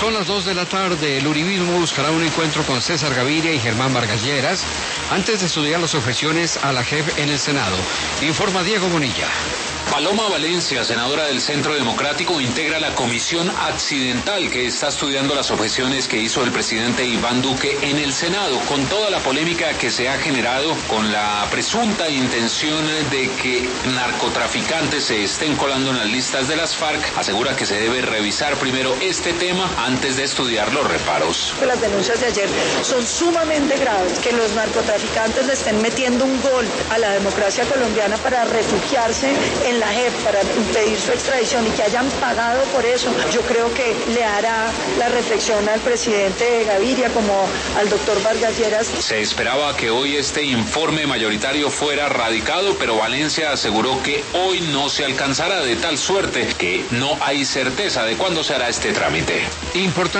Son las 2 de la tarde. El uribismo buscará un encuentro con César Gaviria y Germán Vargas Lleras antes de estudiar las objeciones a la JEP en el Senado. Informa Diego Bonilla. Paloma Valencia, senadora del Centro Democrático, integra la comisión accidental que está estudiando las objeciones que hizo el presidente Iván Duque en el Senado, con toda la polémica que se ha generado con la presunta intención de que narcotraficantes se estén colando en las listas de las FARC. Asegura que se debe revisar primero este tema antes de estudiar los reparos. Las denuncias de ayer son sumamente graves, que los narcotraficantes le estén metiendo un gol a la democracia colombiana para refugiarse en la JEP, para impedir su extradición y que hayan pagado por eso. Yo creo que le hará la reflexión al presidente Gaviria como al doctor Vargas Lleras. Se esperaba que hoy este informe mayoritario fuera radicado, pero Valencia aseguró que hoy no se alcanzará, de tal suerte que no hay certeza de cuándo se hará este trámite. Importante.